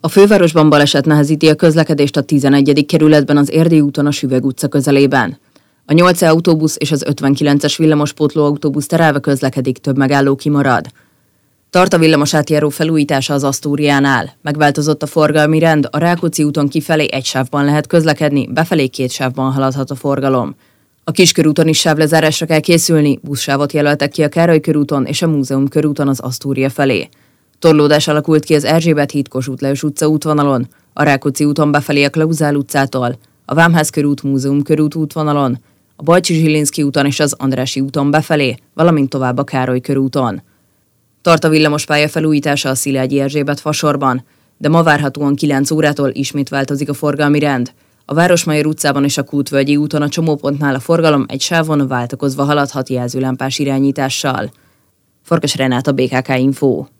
A fővárosban baleset nehezíti a közlekedést a 11. kerületben az Erdély úton a Süvegd utca közelében. A 8E autóbusz és az 59-es villamospótló autóbusz terelve közlekedik, több megálló kimarad. Tart a villamos átjáró felújítása az Asztóriánál. Megváltozott a forgalmi rend, a Rákóczi úton kifelé egy sávban lehet közlekedni, befelé 2 sávban haladhat a forgalom. A Kiskörúton is sávlezárásra kell készülni, buszsávot jelöltek ki a Károly körúton és a Múzeum körúton az Asztória felé. Torlódás alakult ki az Erzsébet híd Kossuth Lajos utca útvonalon, a Rákóczi úton befelé a Klauzál utcától, a Vámház körút Múzeum körút útvonalon, a Bajcsy-Zsilinszky úton és az Andrássy úton befelé, valamint tovább a Károly körúton. Tart a villamospálya felújítása a Szilágyi Erzsébet fasorban, de ma várhatóan 9 órától ismét változik a forgalmi rend. A Városmajor utcában és a Kútvölgyi úton a csomópontnál a forgalom egy sávon váltakozva haladhat jelzőlámpás irányítással. Farkas Renáta, BKK Info.